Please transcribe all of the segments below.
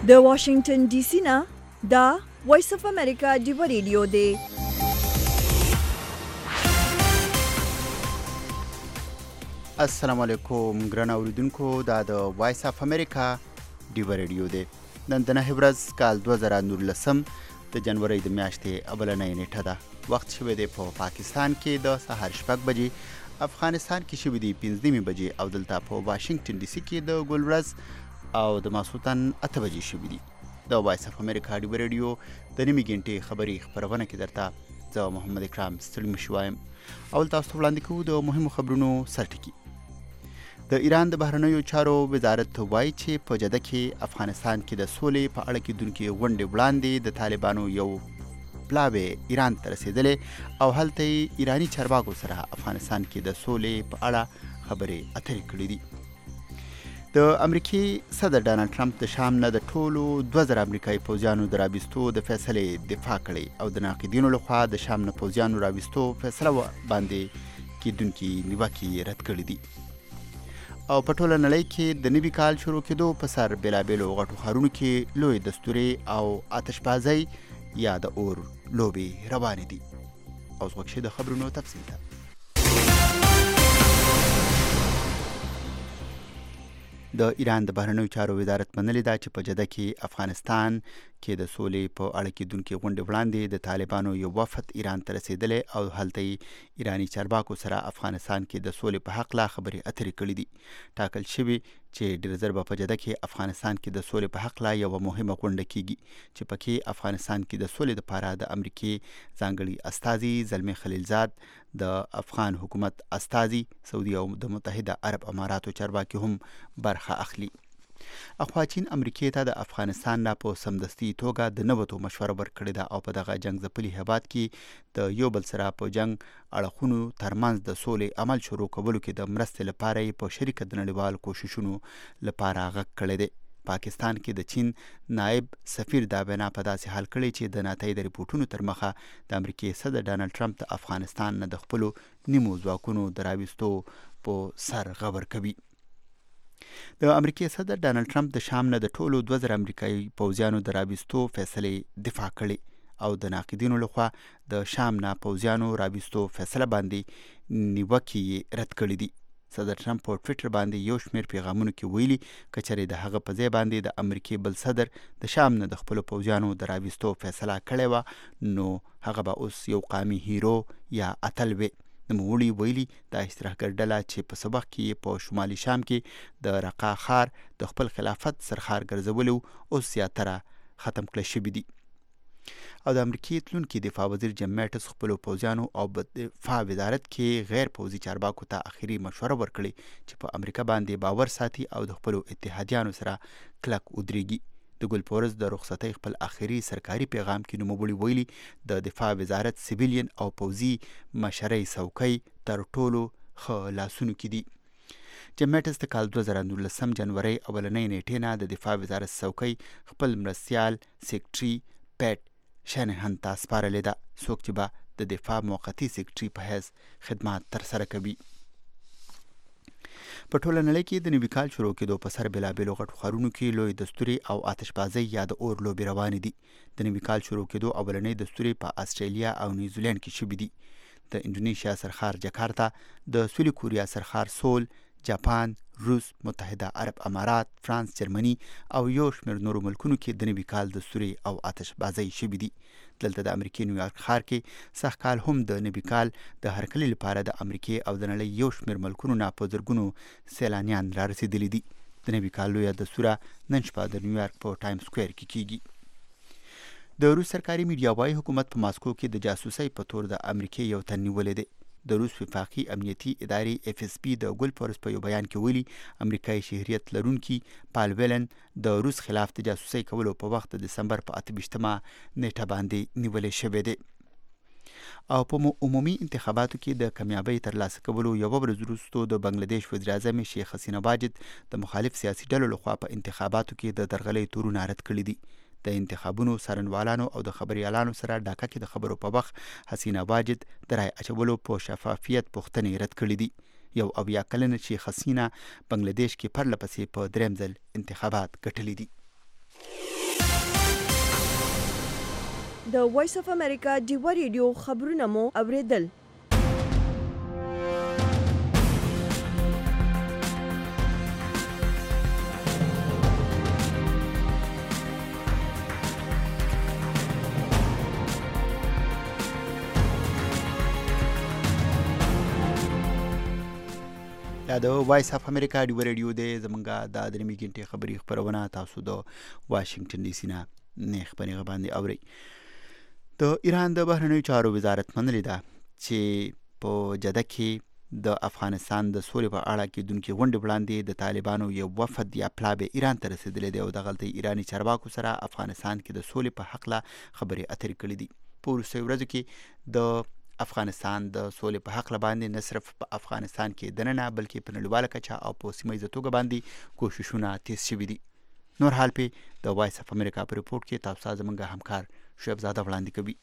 د واشنگټن ډي سي نه دا وایس اف امریکا دی ریډیو دی. السلام علیکم ګران اوریدونکو، دا د وایس اف امریکا دی ریډیو دی. نن د 9 ورځ کال 2019 د جنوري د میاشتې اولنۍ نیټه ده. وخت شوی دی په پاکستان کې د سهار 6 بجې، افغانستان کې شوی دی 5 بجې او دلته په واشنگټن ډي سي کې د ګل ورځ او د ماسوتن 8 بجې شوی دی. د وایس اف امریکا دی ریډیو د نیمې غنټې خبري خبرونه کې درته زه محمد اکرام ستړي مشوایم. اول تاسو وړاندې کوو د مهمو خبرونو سرټکی. د ایران د بهرنیو چارو وزارت وایي چې په جده کې افغانستان کې د سولې په اړه کېدونکې غونډې وړاندې د طالبانو یو پلاوی ایران ته رسېدلې او هلته ایرانی چارواکو سره افغانستان کې د سولې په اړه خبرې اترې کړې دي. د امریکای صدر ډانلډ ټرمپ د شام نه د ټولو 2000 امریکایي پوځیانو د راوستو د فیصلې دفاع کړې او د ناقدینو لخوا د شام نه پوځیانو راوستو فیصله باندې کېدونکې نیوکې رد کړې دي. او په ټوله نړۍ کې د نوي کال شروع کېدو په سر بېلابېلو غټو ښارونو کې لوی دستورې او آتشبازۍ یا د اور لوبې روانې دي. اوس غوږ د خبرونو تفصیل ته. د ایران د بهرنیو چارو وزارت منلې ده چې په جده کې افغانستان کې د سولې په اړه کېدونکې غونډې وړاندې د طالبانو یو وفد ایران ته رسېدلی او هلته ایرانی چارواکو سره افغانستان کې د سولې په حق لا خبرې اترې کړې دي. ټاکل شوي چې ډېر ژر به په جده کې افغانستان کې د سولې په حق لا یوه مهمه غونډه کیږي چې پکې افغانستان کې د سولې لپاره د امریکې ځانګړي استازي زلمي خلیلزاد، د افغان حکومت استازي، سعودي او د متحده عرب اماراتو چارواکي هم برخه اخلي. اخوا چین امریکې ته د افغانستان نه په سمدستي توګه د نوتو مشوره ورکړې ده او په دغه جنگ ځپلي هیواد کې د یو بل سره په جنگ اړخونو ترمنځ د سولې عمل شروع کولو کې د مرستې لپاره یې په شریکه د نړیوال کوششونو لپاره غږ کړی دی. پاکستان کې د چین نائب سفیر دا بینا په داسې حال کړی چې د ناتایید ریپورټونو تر مخه د امریکای صدر ډانلډ ټرمپ د افغانستان نه د خپلو نیمو ځواکونو د راوستو په سر غبر کوي. د امریکای صدر ډانلډ ټرمپ د شام نه د ټولو 2000 امریکایي پوځیانو د راوستو فیصلې دفاع کړې او د ناقدینو لخوا د شام نه پوځیانو راوستو فیصله باندې نیوکې رد کړې دي. صدر ټرمپ په ټویټر باندې یو شمېر پیغامونو کې ویلي که چېرې د هغه په ځای باندې د امریکې بل صدر د شام نه د خپلو پوځیانو د راوستو فیصله کړې وه نو هغه به اوس یو قامي هیرو یا اتل وي. نوموړي ویلي د اشتراکګر ډله چې په سبق کې په شمالي شام کې د رقا ښار د خپل خلافت سرښار ګرځولی اوس زیاتره ختم کړی شوي دي. او د امریکې تلونکي دفاع وزیر جیم میټس خپلو پوځیانو او دفاع وزارت کې غیر پوځي چارواکو ته اخري مشوره ورکړې چې په امریکا باندې باور ساتي او د خپلو اتحادیانو سره کلک ودرېږي. د ګل پورز د رخصتۍ خپل اخري سرکاري پیغام کې نوموړي ویلي د دفاع وزارت سیویلین او پوځي مشرۍ څوکۍ تر ټولو ښه لاسونو کې دي. جیم میټس د کال 2019 جنورۍ اولنۍ نیټې نه د دفاع وزارت څوکۍ خپل مرستیال سیکرټري پیټ شانهن ته سپارلې ده، څوک چې به د دفاع موقتي سیکرټري په حیث خدمات ترسره کوي. په ټوله نړۍ کې د نوي کال شروع کېدو په سر بېلابېلو غټو ښارونو کې لوی دستورې او آتشبازۍ یا د اور لوبې روانې دي. د نوي کال شروع کېدو اولنۍ دستورې په استرالیا او نیوزیلینډ کې شوي دي. د انډونیشیا سرښار جکارتا، د سویلي کوریا سرښار سول، جاپان، روس، متحده عرب امارات، فرانس، جرمني او یو شمېر نورو ملکونو کې د نوي کال دستورې او آتشبازۍ شوي دي. دلته د امریکې نیویارک ښار کې سږ کال هم د نوي کال د هرکلي لپاره د امریکې او د نړۍ یو شمېر ملکونو نه په زرګونو سیلانیان را رسېدلي دي. د نوي کال لویه دستوره نن شپه د نیویارک په ټایم سکویر کې کیږي. د روس سرکاري میډیا وايي حکومت په ماسکو کې د جاسوسۍ په تور د امریکې یو تن نیولی دی. د روس وفاقي امنیتي ادارې FSB د ګل پورس په یو بیان کې ویلي امریکایي شهریت لرونکي پال ویلن د روس خلاف د جاسوسۍ کولو په وخت د دسمبر په 28مه نیټه باندې نیولی شوی دی. او په عمومي انتخاباتو کې د کامیابۍ ترلاسه کولو یوه ورځ وروسته د بنګلادیش وزیر اعظم شیخ حسینه واجد د مخالف سیاسي ډلو لخوا په انتخاباتو کې د درغلۍ تورونه رد کړي دي. د انتخابونو څارنوالانو او د خبريالانو سره ډاکه کې د خبرو په وخت حسینه واجد د رای اچولو په شفافیت پوښتنې رد کړي دي. یو 70 کلنه شیخ حسینه بنګلادیش کې پرله پسې په دریم ځل انتخابات ګټلي دي. د وایس اف امریکا ډیوه ریډیو خبرونه مو اوریدل. د وایس اف امریکا ډیوه ریډیو د زمونږه د درېمې ګنټې خبري خپرونه تاسو د واشنگټن ډي سي نه نیخ په نیغه باندې اورئ. د ایران د بهرنیو چارو وزارت منلې ده چې په جده کې د افغانستان د سولې په اړه کېدونکې غونډې وړاندې د طالبانو یو وفد یا پلاوی ایران ته رسېدلی دی او دغلته ایراني چارواکو سره افغانستان کې د سولې په هکله خبرې اترې کړې دي. په وروستیو ورځو کې د افغانستان د سولې په حق باندې نه صرف په افغانستان کې دننه بلکې په نړیواله کچه او په سیمه ییزه توګه باندې کوششونه تیز شوي دي. نور حال په د وایس اف امریکا په ریپورت کې تاسو ته زموږ همکار شعیب زاده وړاندې کوي.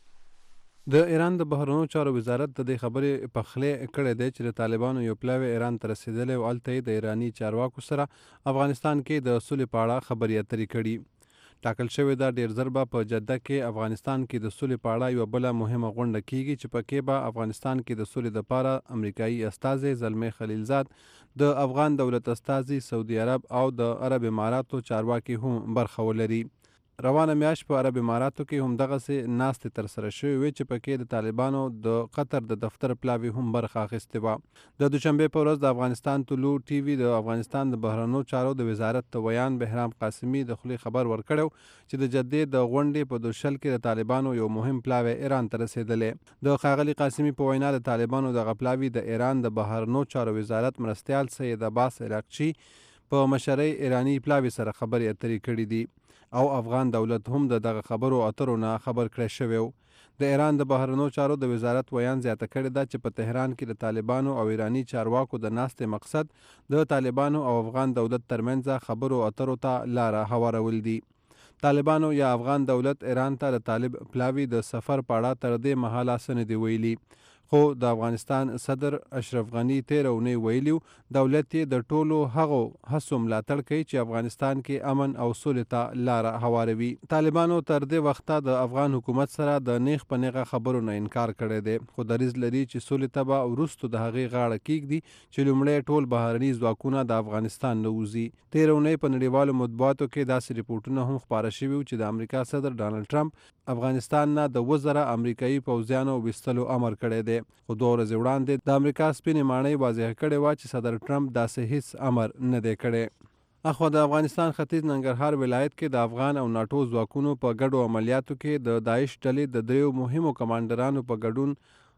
د ایران د بهرنیو چارو وزارت د دې خبرې په خله کړې ده چې د طالبانو یو پلاوی ایران ته رسېدلی او هلته د ایراني چارواکو سره افغانستان کې د سولې په اړه خبرې اترې کړي. ټاکل شوې ده ډېر ژر به په جده کې افغانستان کې د سولې په اړه یوه بله مهمه غونډه کیږي چې پکې به افغانستان کې د سولې دپاره امریکایي استازی زلمی خلیلزاد، د افغان دولت استازي سعودي عرب او د عرب اماراتو چارواکي هم برخه ولري. روانه میاشت په عرب اماراتو کې هم دغسې ناستې ترسره شوې وې چې پکې د طالبانو د قطر د دفتر پلاوي هم برخه اخیستې وه. د دوشنبې په ورځ د افغانستان طلوع ټي وي د افغانستان د بهرنیو چارو د وزارت ته ویان بهرام قاسمي د خولې خبر ورکړی چې د جدې د غونډې په دوشل کې د طالبانو یو مهم پلاوی ایران ته رسېدلی. د ښاغلي قاسمي په وینا د طالبانو دغه پلاوي د ایران د بهرنیو چارو وزارت مرستیال سید عباس عراقچي په مشرۍ ایراني پلاوي سره خبرې اترې کړي دي او افغان دولت هم د دغه خبرو اترو نه خبر کړی شوی و. د ایران د بهرنیو چارو د وزارت ویان زیاته کړې ده چې په تهران کې د طالبانو او ایراني چارواکو د ناستې مقصد د طالبانو او افغان دولت ترمنځ خبرو اترو ته لاره هوارول دي. طالبانو یا افغان دولت ایران ته د طالب پلاوي د سفر په اړه تر دې مهاله څه نه دي ویلي، خو د افغانستان صدر اشرف غني تېره اونۍ ویلي دولت یې د ټولو هغو هڅو ملاتړ کوي چې افغانستان کې امن او سولې ته لاره هواروي. طالبانو تر دې وخته د افغان حکومت سره د نیغ په نیغه خبرو نه انکار کړی دی، خو دریځ لري چې سولې ته به وروستو د هغې غاړه کیږدي چې لومړی ټول بهرني ځواکونه د افغانستان نه وځي. تېره اونۍ په نړیوالو مطبوعاتو کې داسې ریپورټونه هم خپاره شوي و چې د امریکا صدر ډانلډ ټرمپ افغانستان نه د 2000 امریکایي پوځیانو ویستلو امر کړی دی، خو 2 ورځې وړاندې د امریکا سپینې ماڼۍ واضح کړې وه چې صدر ټرمپ داسې هیڅ امر نه دی کړی. اخوا د افغانستان ختیځ ننګرهار ولایت کې د افغان او ناټو ځواکونو په ګډو عملیاتو کې د داعش ډلې د 3 مهمو کمانډرانو په ګډون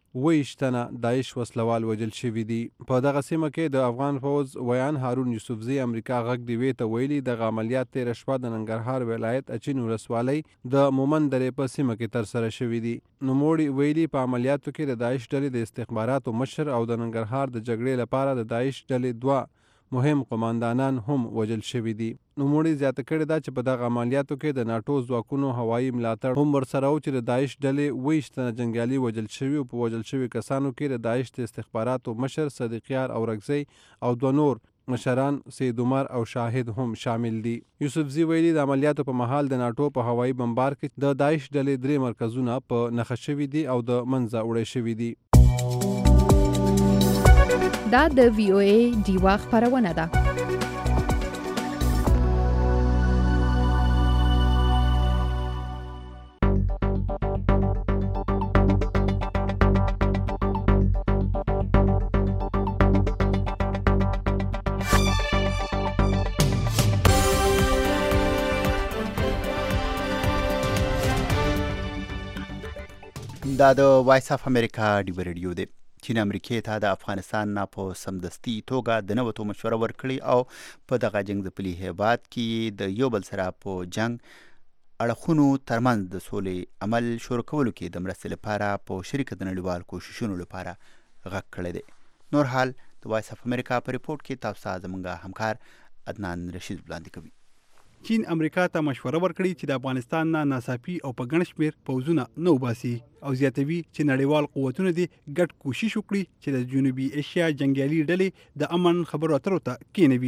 28 تنه داعش وسلوال وژل شوي دي. په دغه سیمه کې د افغان پوځ ویان هارون یوسفزي امریکا غږ ډیوې ته ویلي دغه عملیات تېره شپه د ننګرهار ولایت اچین ولسوالۍ د مومن درې په سیمه کې ترسره شوي دي. نوموړي ویلي په عملیاتو کې د داعش ډلې د استخباراتو مشر او د ننګرهار د جګړې لپاره د داعش ډلې 2 مهم قماندانان هم وژل شوي دي. نوموړي زیاته کړې ده چې په دغه عملیاتو کې د ناټو ځواکونو هوایي ملاتړ هم ورسره و چې د داعش ډلې 28 تنه جنګیالي وژل شوي او په وژل شوي کسانو کې د داعش د استخباراتو مشر صدیقیار اورکزی او 2 نور مشران سید عمر او شاهد هم شامل دي. یوسفزي ویلي د عملیاتو په مهال د ناټو په هوایي بمبار کې د داعش ډلې 3 مرکزونه په نښه شوي دي او د منځه وړي شوي دي. دا د وی او ای ډیوا خبرونه ده. دا د وایس اف امریکا ډیوه ریډیو دی. چین امریکې ته د افغانستان نه په سمدستي توګه د نوتو مشوره ورکړي او په دغه جنگ ځپلي هیواد کې د یو بل سره په جنگ اړخونو ترمنځ د سولې عمل شروع کولو کې د مرستې لپاره په شریکه د نړیوال کوششونو لپاره غږ کړی دی. نور حال د وایس اف امریکا په ریپورت کې تاسو ته زموږ همکار عدنان رشید وړاندې کوي. چین امریکا ته مشوره ورکړي چې د افغانستان نه ناڅاپي او په ګڼ شمېر پوځونه نه وباسي او زیاتوي چې نړیوال قوتونه دې ګډ کوشش وکړي چې د جنوبي ایشیا جنګیالي ډلې د امن خبرو اترو ته کېنوي.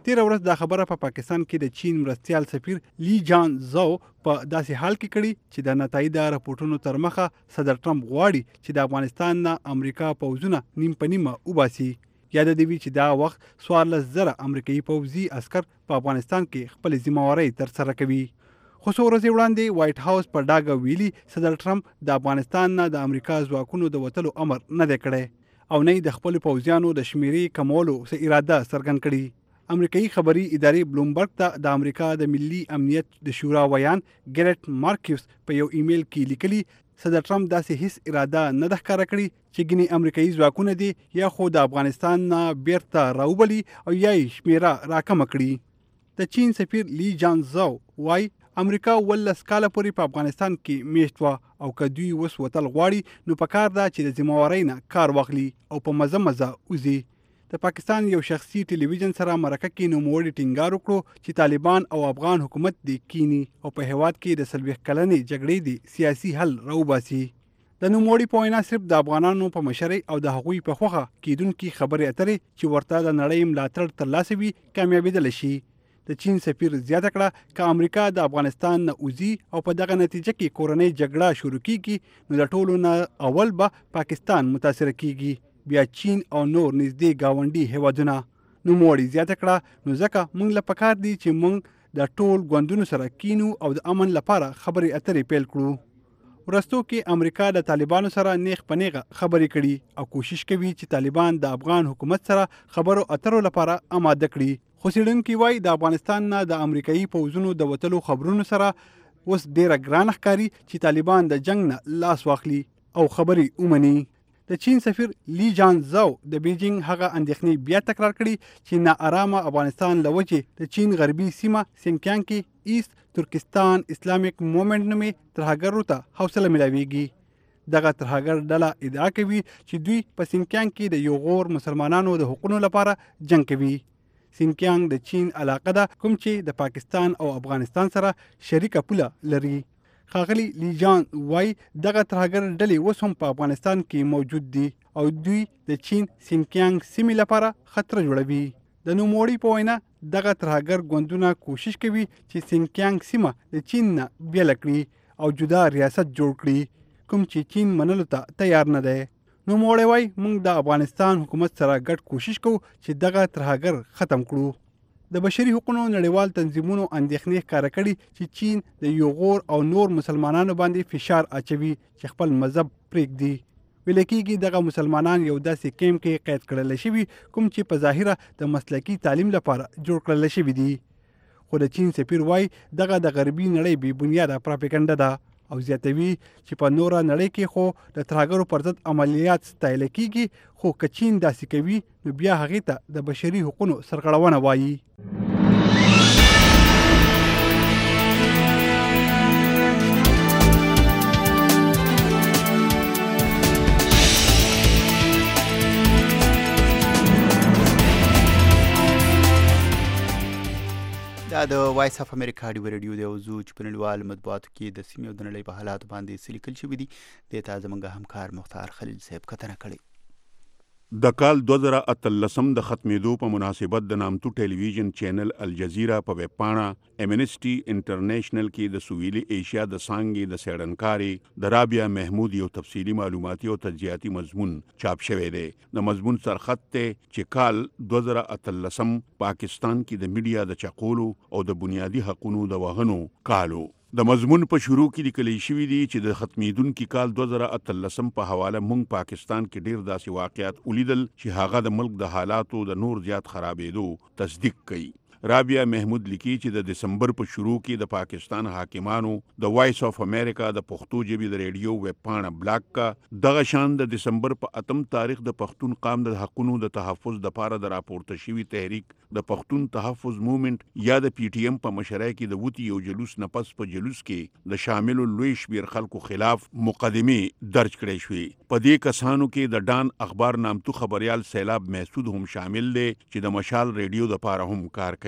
تېره ورځ دا خبره په پاکستان کې د چین مرستیال سفیر لی جان زو په داسې حال کې کړي چې د نتایجه راپورټونو تر مخه صدر ټرمپ غواړي چې د افغانستان نه امریکا پوځونه نیم په نیمه وباسي. یاد دی چې دا وخت 14,000 امریکایي پوځي عسكر په افغانستان کې خپل ذمہواری تر سره کوي. خو څو ورځې وړاندې وایټ هاوس په ډاګه ویلي صدر ټرمپ د افغانستان نه د امریکا ځواکونو د وتلو امر نه دی کړی او نه د خپل پوځیانو د شمیرې کمولو څه اراده څرګند کړي. امریکایي خبري ادارې بلومبرګ ته د امریکا د ملي امنیت د شورا ویان ګریټ مارکیوس په یو ایمیل کې لیکلي صدر ټرمپ داسې هیڅ اراده نه ده ښکاره کړې چې ګینې امریکایي ځواکونه دي یا خو د افغانستان نه بیرته راوبلي او یا یې شمیره راکمه کړي. د چین سفیر لی جان زو وایي امریکا 18 کاله پورې په افغانستان کې میشت وه او که دوی اوس وتل غواړي نو پکار ده چې د ذمہوارۍ نه کار واخلي او په مزه وځي. د پاکستان یو شخصي ټلویزیون سره مرکه کې نوموړي ټینګار وکړو چې طالبان او افغان حکومت دې کینی او په هیواد کې د 40 کلنې جګړې د سیاسي حل راوباسي. د نوموړي په وینا صرف د افغانانو په مشرۍ او د هغوی په خوخه کېدونکي خبرې اترې چې ورته د نړۍ ملاتړ ترلاسه وي کامیابېدلی شي. د چین سفیر زیاته کړه که امریکا د افغانستان نه وځي او په دغه نتیجه کې کورنۍ جګړه شروع کیږي نو د ټولو نه اول به پاکستان متاثره کیږي بیا چین او نور نږدې گاونډي هیوادونه. نوموړي زیاته کړه نو ځکه موږ له پکار دي چې موږ د ټول ګوندونو سره کینو او د امن لپاره خبرې اترې پیل کړو. ورستو کې امریکا د طالبانو سره نیغ په نیغه خبرې کړي او کوشش کوي چې طالبان د افغان حکومت سره خبرو اترو لپاره آماده کړي. خو څېړونکي وایي د افغانستان نه د امریکایي پوځونو د وتلو خبرونو سره اوس ډیره ګرانه ښکاري چې طالبان د جنگ نه لاس واخلي او خبرې ومني. د چین سفیر لی جان زو د بیجینګ هغه اندېښنې بیا تکرار کړي چې ناارامه افغانستان له وجې د چین غربي سیمه سینکیانګ کې ایست ترکستان اسلامیک موومنټ نومې ترهګرو ته حوصله ملاویږي. دغه ترهګر ډله ادعا کوي چې دوی په سینکیانګ کې د یوغور مسلمانانو د حقوقو لپاره جنگ کوي. سینکیانګ د چین علاقه ده کوم چې د پاکستان او افغانستان سره شریکه پوله لري. ښاغلي لی جان وای دغه ترهګر ډلې اوس هم په افغانستان کې موجود دي او دوی د چین سینکیانګ سیمې لپاره خطر جوړوي. د نوموړي په وینا دغه ترهګر ګوندونه کوشش کوي چې سینکیانګ سیمه د چین نه بیله کړي او جدا ریاست جوړ کړي کوم چې چین منلو ته تیار نه دی. نوموړی وای موږ د افغانستان حکومت سره ګډ کوشش کوو چې دغه ترهګر ختم کړو. د بشري حقوقو نړیوال تنظیمونو اندېښنې ښکاره کړي چې چین د یوغور او نور مسلمانانو باندې فشار اچوي چې خپل مذهب پرېږدي. ویل کېږي دغه مسلمانان یو داسې کیمپ کې قید کړل شوي کوم چې په ظاهره د مسلکي تعلیم لپاره جوړ کړل شوي دي. خو د چین سفیر وای دغه د غربي نړۍ بې بنیاده پراپګنډه ده او زیاتوي چې په نوره نړۍ کې خو د ترهګرو پر ضد عملیات ستایل کېږي خو که چین داسې کوي نو بیا هغې ته د بشري حقوقو سرغړونه وایي. دا د وایس اف امریکا رادیو دی او زو چې په نړیوالو مطبوعاتو کې د سیمې او د نړۍ په حالاتو باندې څه لیکل شوي دي دې ته زموږ همکار مختار خلیل صاحب کتنه کړې. د کال 2013 د ختمېدو په مناسبت د نامتو ټلویزیون چینل الجزیره په ویب پاڼه امنسټي انټرنیشنل کې د سویلي ایشیا د څانګې د څېړنکارې د رابعه محمود یو تفصیلي معلوماتي او تجزیاتي مضمون چاپ شوی دی. د مضمون سرخط ته چې کال 2013 پاکستان کې د میډیا د چقولو او د بنیادي حقوقو د وهنو کالو. د مضمون په شروع کې لیکل شوي دي چې د ختمېدونکي کال 2013 په حواله مونږ پاکستان کې ډیر داسې واقعیات ولیدل چې هغه د ملک د حالاتو د نور زیات خرابېدو تصدیق کوي. رابعه محمود لیکي چې د دسمبر په شروع کې د پاکستان حاکمانو د وایس اف امریکا د پښتو ژبې د ریډیو ویب پاڼه بلاک کا. دغه شان د دسمبر په 8 تاریخ د پښتون قام د حقوقو د تحفظ د لپاره د راپورته شوی تحریک د پښتون تحفظ موومنټ یا د پی ټی ایم په مشرۍ کې د وتی یو جلوس نه پس په جلوس کې د شامل لوی شمیر خلکو خلاف مقدمه درج کړې شوې. په دې کسانو کې د ډان اخبار نامتو خبريال سیلاب محسود هم شامل دی چې د مشال ریډیو د لپاره هم کار کوي.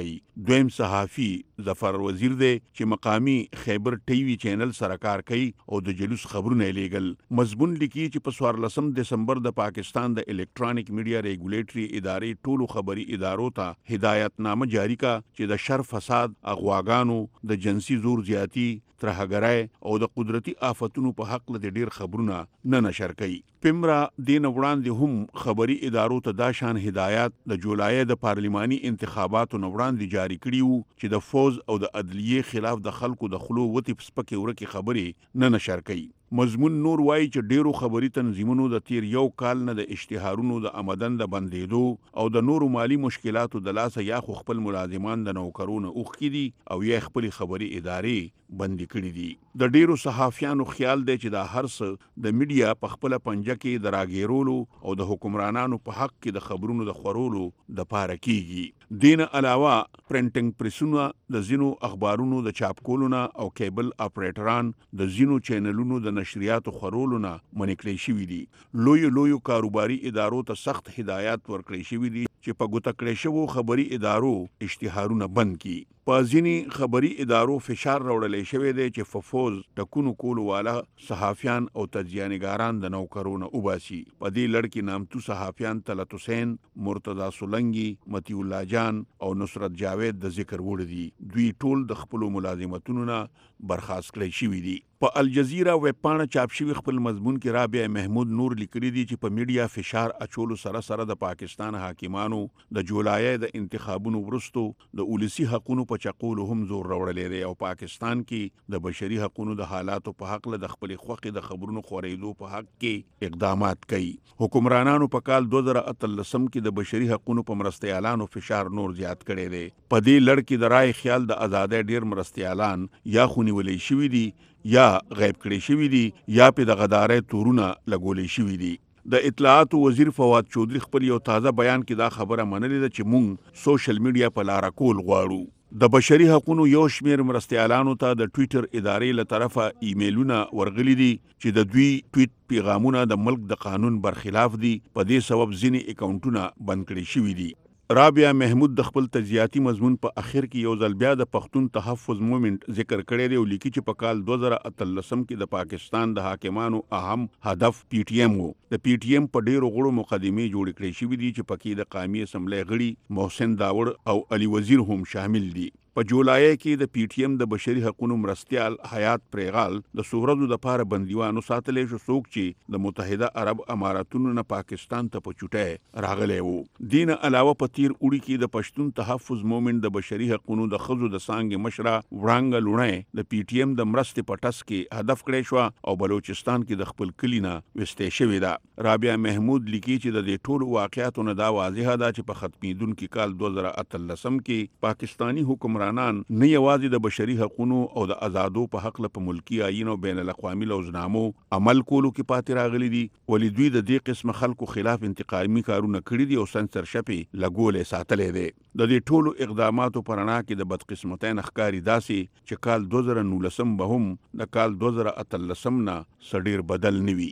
کوي. دویم صحافي ظفر وزیر دی چې مقامی خیبر ټي وي چینل سره کار کوي او د جلوس خبرونه لیږل. مضمون لیکي چې په 14 دسمبر د پاکستان د الکترونیک میډیا ریګولیټري ادارې ټولو خبري ادارو ته هدایتنامه جاری کا چې د شر فساد اغواګانو د جنسي زور زیاتی ترهګرای او د قدرتي آفتونو په حق له ډیر خبرونه نه نشر کوي. پیمرا دین وړاندې هم خبري ادارو ته دا شان هدایات د جولای د پارلماني انتخاباتو وړاندې جاری کړي وو چې د فوز او د عدلیه خلاف د خلکو د خلو وتی سپکې ورکی خبري نه نشر کوي. مضمون نور وایي چې ډیرو خبري تنظیمونو د تیر یو کال نه د اشتهارونو د آمدن د بندېدو او د نورو مالی مشکلاتو د لاسه یا خو خپل ملازمان د نوکرونو اوخکې دي او یا خپل خبري ادارې بندي کړي دي. د ډیرو صحافیانو خیال دی چې دا هر څه د میډیا په خپل پنجه کې د راګیرولو او د حکمرانانو په حق کې د خبرونو د خورولو د پاره کیږي. دین علاوه پرنټینګ پریسونه د زینو اخبارونو د چاپ کولونه او کیبل اپریټران د زینو چینلونو د نشریاتو خورولونه منکړی شوی دي. لوی کاروباري ادارو ته سخت هدایات ورکړی شوی دي چې په ګوته کړی شوو خبري ادارو اشتهارونه بند کړي. په ځینې خبري ادارو فشار راوړلی شوی دی چې ففوز ټکونو کولو والا صحافیان او تجزیه‌نګاران د نوکرونه وباسي. په دې لړ کې نامتو صحافیان طلعت حسین، مرتضی سولنګي، مطیع الله جان او نصرت جاوید د ذکر وړ دي. دوی ټول د خپل ملازمتونو نه برخاست کړی شوي دي. په الجزیره ویب پاڼه چاپ شوی خپل مضمون کې رابعه محمود نور لیکلي دي چې په میډیا فشار اچولو سره د پاکستان حاکمانو د جولای د انتخابونو وروسته د ولسی حقوقو په چقولو هم زور راوړلی دی او پاکستان کې د بشري حقوقو د حالاتو په حق له د خپل خوښې د خبرونو خورېدو په حق کې اقدامات کوي. حکمرانانو په کال 2013 کې د بشري حقوقو په مرستیالانو فشار نور زیات کړی دی. په دې لړ کې د رای خیال د آزادۍ ډیر مرستیالان یا خونیولې شوي دي یا غیب کړی شوي دي یا په د غدارۍ تورونه لګولې شوي دي. د اطلاعاتو وزیر فواد چودري خپل یو تازه بیان کې دا خبره منلې ده چې موږ سوشل میډیا په لاره کول غواړو. د بشري حقوقو یو شمیر مرستیالانو ته د ټویټر ادارې له طرفه ایمیلونه ورغلي دي چې د دوی ټویټ پیغامونه د ملک د قانون برخلاف دي. په دې سبب ځینې اکاونټونه بند کړي شوي دي. رابعه محمود د خپل تجزیاتي مضمون په اخر کې یو ځل بیا د پښتون تحفظ موومېنټ ذکر کړی دی او لیکي چې په کال 2013 کې د پاکستان د حاکمانو اهم هدف پی ټی ایم وو. د پی ټی ایم په ډیرو غړو مقدمې جوړې کړې شوې دي چې پکې د قومي اسمبلی غړي محسن داوړ او علي وزیر هم شامل دي. په جولای کې د پی ټی ایم د بشري حقوقو مرستیال حیات پریغال د سورزو د پاره بندیوانو ساتلې شو څوک چې د متحده عرب اماراتونو نه پاکستان ته په چټه راغلی وو. دین علاوه په تیر اوړي کې د پښتون تحفظ موومېنټ د بشري حقوقو د خزو د سانګ مشره وړانګ لونه د پی ټی ایم د مرستې په ټس کې هدف کړی شو او بلوچستان کې د خپل کلینا وستې شوې ده. رابعه محمود لیکي چې د دې ټولو واقعیاتو نه دا واضحه ده چې په ختمیدونکو کال 2013 کې پاکستانی حکومت نه یوازې د بشري حقوقو او د آزادو په حق له ملکی آئین او بین الاقوامي لوزنامو عمل کولو کې پاتې راغلي دي ولې دوی د دې قسم خلکو خلاف انتقامي کارونه کړي دي او سنسرشپ لګولې ساتلې دي. د دې ټولو اقداماتو پرانا کې د بدقسمتۍ نخکاری داسي چې کال 2019 به هم د کال 2013 نه سډیر بدل نوي.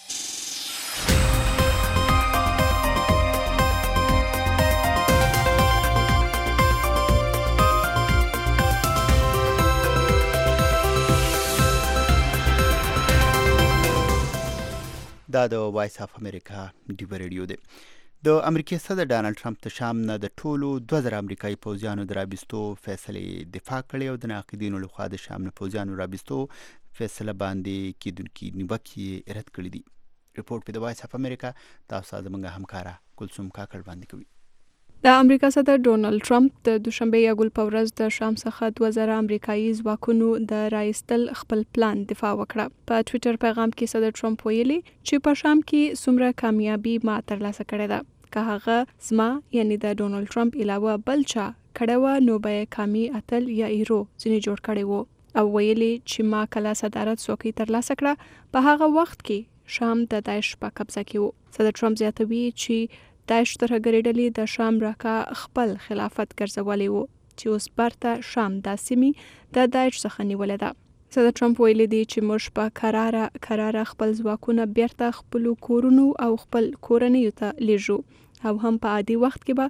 دا د وایس اف امریکا ډیو ریډیو دی. د امریکای صدر ډانلډ ټرمپ د شام نه د ټولو 2000 امریکایي پوځیانو د رابستو فیصلې دفاع کړې او د ناقدینو لخوا د شام نه پوځیانو رابستو فیصله باندې کیدونکي نیوکې رد کړې دي. ریپورت په د وایس اف امریکا تاسو زموږ همکاره کلثوم کاکړ باندې کوي. د امریکا صدر ډونالد ټرمپ د دوشنبه یګل په ورځ د شام څخه 2000 امریکایي ځواکونو د رایستل خپل پلان دفاع وکړه. په ټوئیټر پیغام کې صدر ټرمپ ویلي چې په شام کې څومره کامیابی ما ترلاسه کړې ده. که هغه زما یعنی د ډونالد ټرمپ علاوه بل چا کړه و نو به کامی اتل یا ایرو ځنې جوړ کړي وو او ویلي چې ما کله صدارت څوکۍ ترلاسه کړه په هغه وخت کې شام د داعش په قبضه کې و. صدر ټرمپ زیاتوي چې داعش ترهګرۍ ډلې د شام راکا خپل خلافت ګرځولې وو چې اوس برته شام د سیمې د داعش څخه نیولې ده. صدر ټرمپ ویلي دی چې موږ په قراره خپل ځواکونه بیرته خپل کورونو او خپل کورنیو ته لیږو او هم په عادي وخت کې به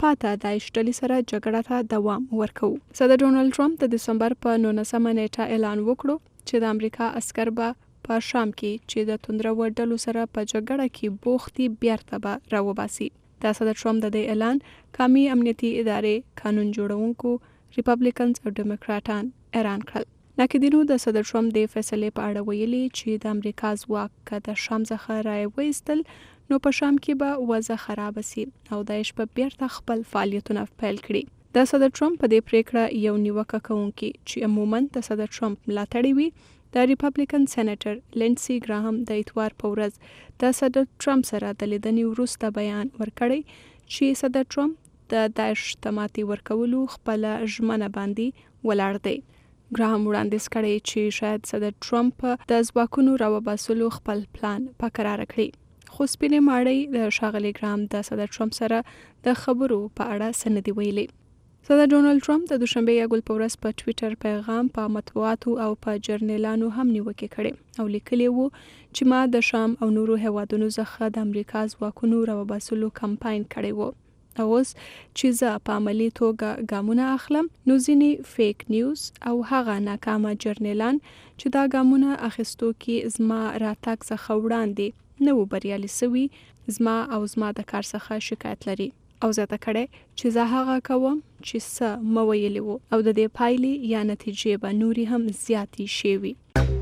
پاته داعش ډلې سره جګړه ته دوام ورکوو. صدر ډونالد ټرمپ د دسمبر په 19 نیټه اعلان وکړو چې د امریکا عسكر به په شام کې چې د توندرو ډلو سره په جګړه کې بوختي بیرته به راوباسي. دا صدر ټرمپ د دې اعلان قومي امنیتي ادارې قانون جوړونکو ریپبلیکنز او ډیموکراټان ایران کړل. ناقدینو د صدر ټرمپ د فیصلې په اړه ویلي چې د امریکا ځواک د شام څخه راوایستل نو په شام کې به وضع خراب شي او داعش په بیرته خپل فعالیتونه پیل کړي. د صدر ټرمپ په دې پریکړه یو نیوکه کوونکی چې عموما د صدر ټرمپ ملاتړی وي د ریپبلیکن سېنیټر لینډسي ګراهم د اتوار په ورځ د صدر ټرمپ سره د لیدنې وروسته بیان ورکړی چې صدر ټرمپ د داعش تماتي ورکولو خپل ژمنه باندې ولاړ دی. ګراهم وړاندیز کړی چې شاید صدر ټرمپ د ځواکونو راوباسلو خپل پلان په قرار کړي، خو سپینې ماړۍ د ښاغلي ګراهم د صدر ټرمپ سره د خبرو په اړه څه نه دي ویلي. صدر ډونالد ټرمپ د دوشنبه یګل په ورځ په ټویټر پیغام په مطبوعاتو او په جرنیلانو هم نیوکه کړې او لیکلی وو چې ما د شام او نورو هیوادونو څخه د امریکا ځواکونو راوباسلو کمپاین کړی وو او اوس چې زه په عملي توګه ګامونه اخلم نو ځینې فیک نیوز او هغه ناکامه جرنیلان چې دا ګامونه اخیستو کې زما راتګ څخه وړاندې نه وو بریالي سوي زما او زما د کار څخه شکایت لري او زه ته کړی چې زه هغه کوم چې څه مو ویلي وو او د دې پایلې یا نتیجې به نوري هم زیاتې شوي.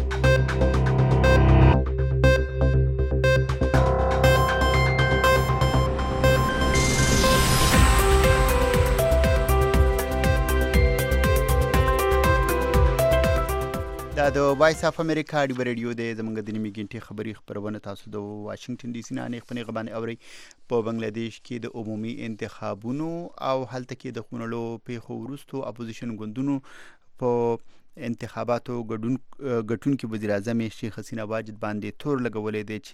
دا د وایس اف امریکا ډیو ریډیو د زمونږ د نیمه ګنټې خبري خبرونه تاسو د واشنگټن ډي سي نه خپل غبانې اوري. په بنگلاديش کې د عمومي انتخابونو او هلته کې د خونلو پیښو وروسته اپوزیشن ګوندونو په انتخاباتو ګټونکي وزیر اعظم شیخ حسینه واجد باندې تور لګولې دی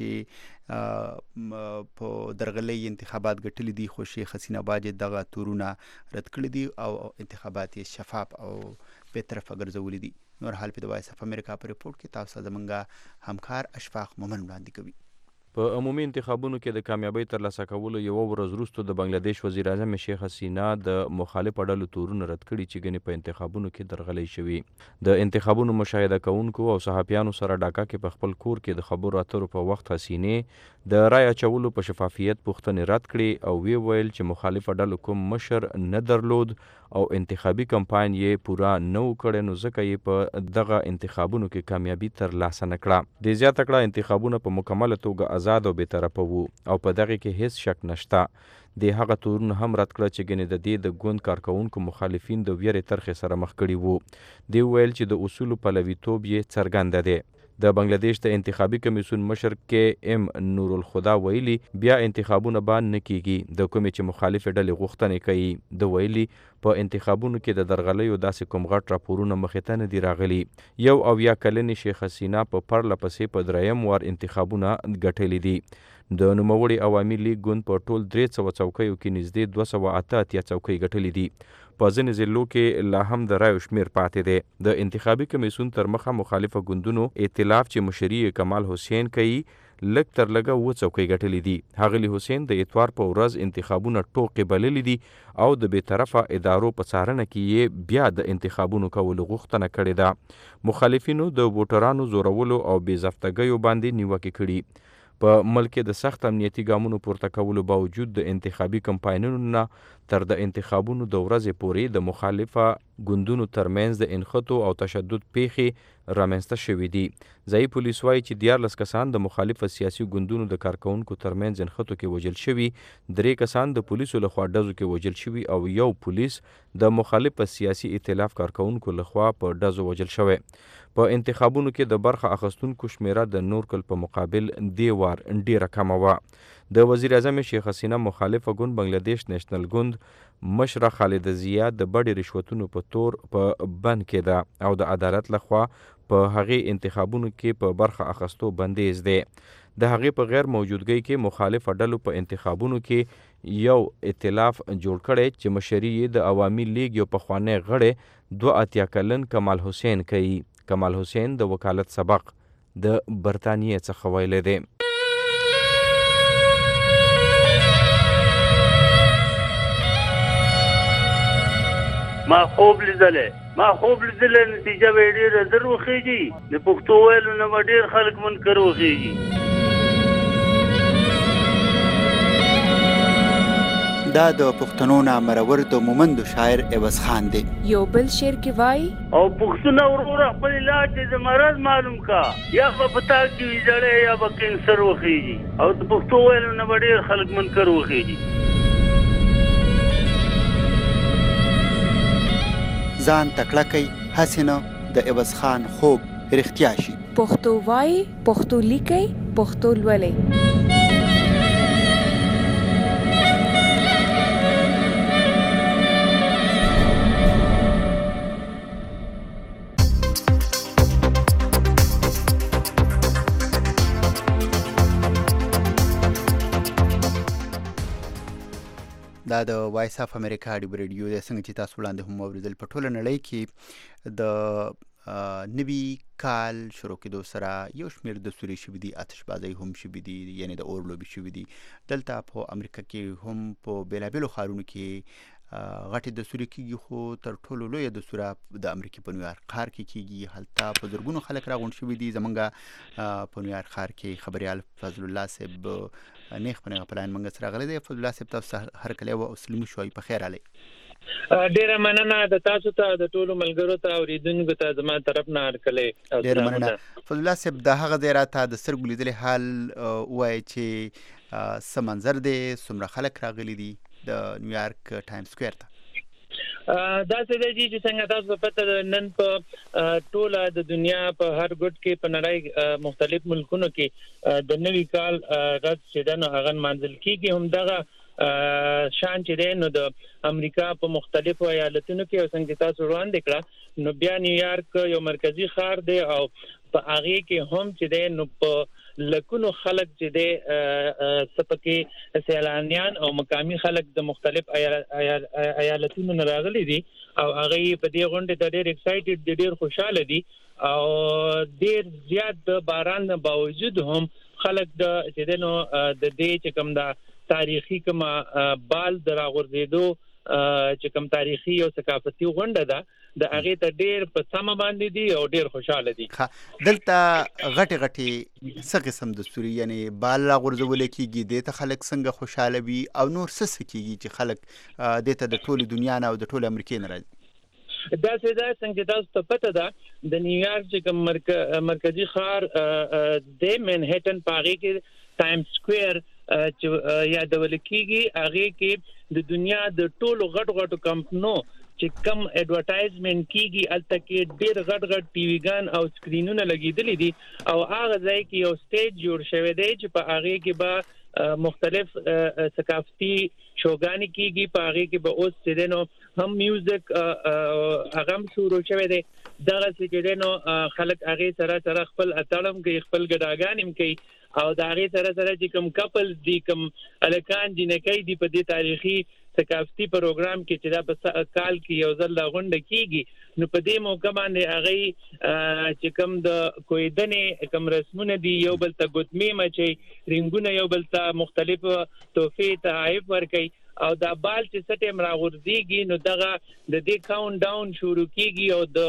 چې په درغلي انتخابات ګټلې دي، خو شیخ حسینه واجد دغه تورونه رد کړل دي او انتخابات شفاف او به طرفه ګرځولې دي. نور حال په د وایس اف امریکا په ریپورت کې تاسو زمونږ همکار اشفاق مومن وړاندې کوي. په عمومي انتخابونو کې د کامیابی ترلاسه کولو یو ورځ وروسته د بنگلاديش وزیر اعظم شیخ حسینه د مخالف ډلو تورونه رد کړي چې ګنې په انتخابونو کې درغلي شوي. د انتخابونو مشاهده کوونکو او صحافیانو سره ډاکا کې په خپل کور کې د خبرو اترو په وخت حسینه د رای اچولو په شفافیت پوښتنې رد کړي او وی ویل چې مخالف ډلو کوم مشر نه درلود او انتخابي کمپاین یې پورا نه وکړ نو ځکه یې په دغه انتخابونو کې کامیابی ترلاسه نه کړه. د زیاته کړه انتخابونه په مکمله توګه آزاد او بې طرفه وو او په دغه کې هیڅ شک نشته. د هغه تورونه هم رد کړه چې ګنې د دې د ګوند کارکونکو مخالفین د ویرې ترخې سره مخ کړي وو. دی ویل چې د اصولو پلویتوب یې څرګنده دی. د بنگلاديش د انتخابي کمیسیون مشر کې ام نور الخدا ویلي بیا انتخابونه باندې نه کیږي د کومې چې مخالف ډلې غوښتنې کوي. د ویلي په انتخابونو کې د درغلیو داسې کوم غټ راپورونه مخې ته نه دي راغلي. 1 کلنې شیخ حسینه په پرله پسې په دریم وار انتخابونه ګټلي دي. د نوموړي عوامي لیگ ګوند په ټول 300 چوکیو کې نږدې 288 چوکۍ ګټلې دي. په ځینې ضلعو کې لا هم د رایو شمیر پاتې دی. د انتخابي کمیسیون تر مخه مخالفه ګوندونو ائتلاف چې مشري کمال حسین کوي لږ تر لږه 7 چوکۍ ګټلې دي. ښاغلي حسین د اتوار په ورځ انتخابونه ټوکې بللي دي او د بې طرفه ادارو په څارنه کې یې بیا د انتخابونو کولو غوښتنه کړې ده. مخالفینو د ووټرانو زورولو او بې ضبطګیو باندې نیوکې کړي. په ملک د سخت امنیتي ګامونو پورته کولو باوجود د انتخابي کمپاینونو نه تر د انتخابونو د ورځې پورې د مخالفه ګوندونو ترمنځ د انخطو او تشدد پیښې رامنځته شوې دي. ځایي پولیس وایي چې 14 کسان د مخالفه سیاسي ګوندونو د کارکونکو ترمنځ انخطو کې وژل شوي، 3 کسان د پولیسو لخوا ډزو کې وژل شوي او 1 پولیس د مخالفه سیاسي ائتلاف کارکونکو لخوا په ډزو وژل شوی. په انتخابونو کې د برخه اخیستونکو شمیره د نور کل په مقابل دی وار ډیره کمه وه. د وزیر اعظم شیخ حسینه مخالفه ګوند بنگلاديش نیشنل ګوند مشره خالد ضیا د بډې رشوتونو په تور په بند کې ده او د عدالت لخوا په هغې انتخابونو کې په برخه اخیستو بندیز دی. د هغې په غیر موجودګۍ کې مخالفه ډلو په انتخابونو کې یو ائتلاف جوړ کړی چې مشري یې د عوامي لیگ یو پخوانی غړی 82 کلن کمال حسین کوي. کمال حسین د وکالت سبق د برطانیې څخه ویلی دی. ما خوب لیدلې نتیجه به ډېره زر وخېږي د پښتو ویلو نه به ډېر خلک منکر وخېږي. دا د پښتنو نامرور د مومندو شاعر عوض خان دی. یو بل شعر کې وایي او پښتون وروره خپل علاج د مرض معلوم کا یا به پتا کې ویځړې یا به کینسر وخېږي او د پښتو ویلو نه به ډېر خلک منکر وخېږي. ځان تکړه کوي هسې نه د عوض خان خوب رښتیا شي. پښتو وایي، پښتو لیکي، پښتو لولي. دا د وایس اف امریکا اډیو ریډیو د څنګه چې تاسو وړاندې هم اوریدل په ټوله نړۍ کې د نوي کال شروع کېدو سره یو شمېر دستوري شوي دي، آتشبازۍ هم شوي دي، یعنې د اور لوبې شوي دي. دلته په امریکا کې هم په بېلابېلو ښارونو کې غټې دستوري کېږي، خو تر ټولو لویه دستوره د امریکې په نیویارک ښار کې کېږي. هلته په زرګونو خلک راغونډ شوي دي. زمونږ په نیویارک ښار کې خبریال فضل الله صاحب نیغ په نیغه په لاین منګه سره راغلی دی. فضل الله صاحب تاسو هرکلی او سلمي شوی، په خیر راغلی. ډیره مننه د تاسو ته، د ټولو ملګرو ته، اوریدونکو ته زما طرف نه هرکلی. ډیره مننه. فضل الله صاحب د هغه ځای راته د سترګو لیدلې حال ووایي چې څه منظر دی، څومره خلک راغلي دي د نیویارک ټایم سکویر ته؟ داسې دی چې څنګه تاسو په پته نن په ټوله د دنیا په هر ګوټ کې په نړۍ مختلف ملکونو کې د نوي کال ورځ چې ده نو هغه نمانځل کېږي. همدغه شان چې دی نو د امریکا په مختلفو ایالتونو کې او څنګه تاسو وړاندې کړه نو بیا نیویارک یو مرکزی ښار دی او په هغې کې هم چې دی نو په لکونو خلک چې دی سپکې سیلانیان او مقامي خلک د مختلف ایالتونو نه راغلي دي او هغې په دې غونډې ته ډېر ایکسایټډ دي، ډېر خوشحاله دي او ډېر زیات د باران نه باوجود هم خلک چې دی نو د دې چې کوم دا تاریخي کوم بال د راغورځېدو چې کوم تاریخي او ثقافتي غونډه ده د هغې ته ډېر په سمه باندې دي او ډېر خوشحاله دي. دلته غټې څه قسم دستوري یعنې بال راغورځولی کېږي، دې ته خلک څنګه خوشحاله وي او نور څه کېږي چې خلک دې ته د ټولې دنیا نه او د ټولې امریکې نه راځي؟ داسې ده څنګه تاسو ته پته ده د نیویارک چې کوم مرکزي ښار د منهټن په هغې کې ټایم سکویر چې یادول کېږي، هغې کې د دنیا د ټولو غټو کمپنو چې کم ایڈورټایزمنټ کیږي هلته کې ډېر غټ ټي وي ګان او سکرینونه لګېدلي دي او هغه ځای کې یو سټیج جوړ شوی دی چې په هغې کې به مختلف ثقافتي شوګانې کېږي. په هغې کې به اوس چې دی نو هم میوزک هغه هم شروع شوی دی. دغسې چې دی نو خلک هغې سره خپل اتړ هم کوي، خپل ګډاګان هم کوي او د هغې سره چې کوم کپل دي، کوم هلکان جینکۍ دي په دې تاریخي ثقافتي پروګرام کې چې دا په کال کې یو ځل دا غونډه کېږي نو په دې موقع باندې هغې چې کوم د کویدنې کوم رسمونه دي، یو بل ته ګوتمې مچوي، رنګونه یو بل ته مختلف تحفې تحایف ورکوي او دا بال چې څه ټایم راغورځېږي نو دغه د دې کاونټ ډاون شروع کېږي او د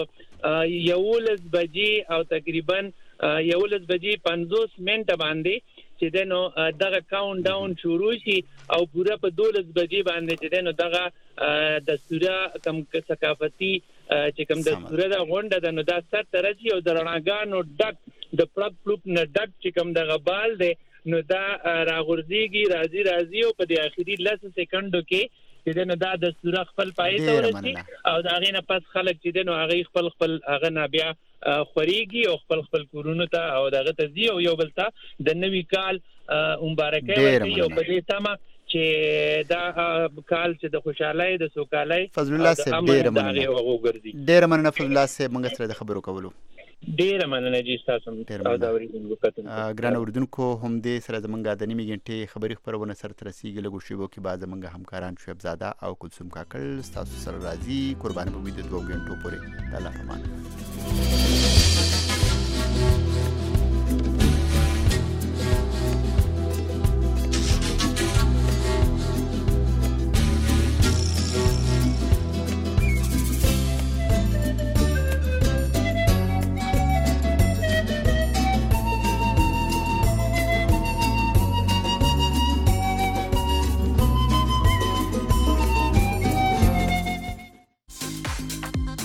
11 بجې او تقریبا 11 بجې 50 منټه باندې چې دی نو دغه کاونټ ډاون شروع شي او پوره په 12 بجې باندې چې دی نو دغه دستوره کم ثقافتي چې کوم دستوره ده غونډه ده نو دا سر ته رسي او د رڼاګانو ډک د پړق پلوپ نه ډک چې کوم دغه بال دی نو دا راغورځېږي راځي او په دې آخري 10 سکندو کې چې دی نو دا دستوره خپل پای ته ورسي او د هغې نه پس خلک چې دی نو هغې خپل هغه نه بیا خورېږي او خپل کورونو ته او دغه ته ځي او یو بل ته د نوي کال مبارکۍ ورکوي او په دې تمه چې دا کال چې د خوشحالۍ د سوکالۍ فضل الله صاحب ډېره مننه. فضل الله صاحب موږ سره د خبرو کولو ډېره مننه جی ستاسو او د اورېدونکو ګران اورېدونکو همدې سره زموږ د نیمې غنټې خبري خپرونه سرته رسېږي. لږو شیبو کې بعد زموږ همکاران شعیب زاده او کلثوم کاکړ ستاسو سره راځي. قربانه به وي د 2 غنټو پورې. د الله په امان.